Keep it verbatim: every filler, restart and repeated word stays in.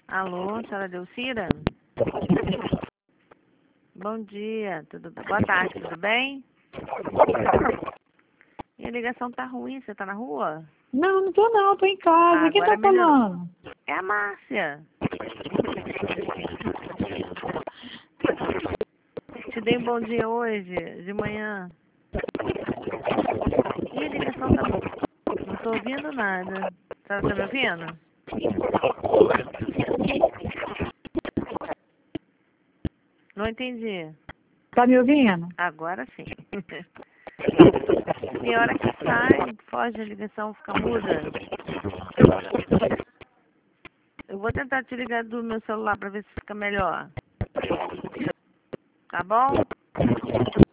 Alô, senhora Delcira? Bom dia, tudo bem? Boa tarde, tudo bem? Minha ligação tá ruim, você tá na rua? Não, não tô não, tô em casa. Ah, Quem agora tá melhorou. falando? É a Márcia. Te dei um bom dia hoje, de manhã. E a ligação tá... Não tô ouvindo nada. A senhora tá me ouvindo? Não entendi. Tá me ouvindo? Agora sim. Tem hora que sai, foge a ligação, fica muda. Eu vou tentar te ligar do meu celular pra ver se fica melhor. Tá bom?